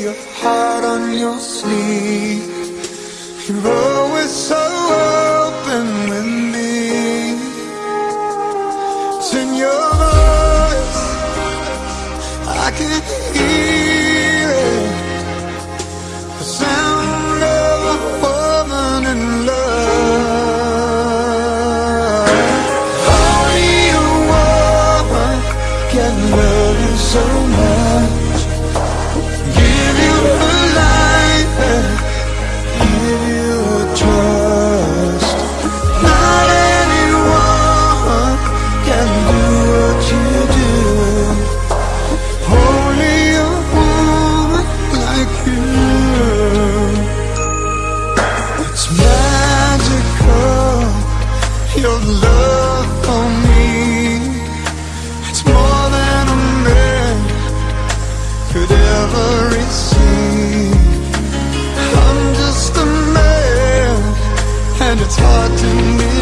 your heart on your sleeve. You're always so open with me. It's in your voice, I can hear it, the sound of a woman in love. Only a woman can love you so much, give you her life, give you her trust. Not anyone can do what you do, only a woman like you. It's magical, your love for me. It's more than a man could ever receive. I'm just a man, and it's hard to believe.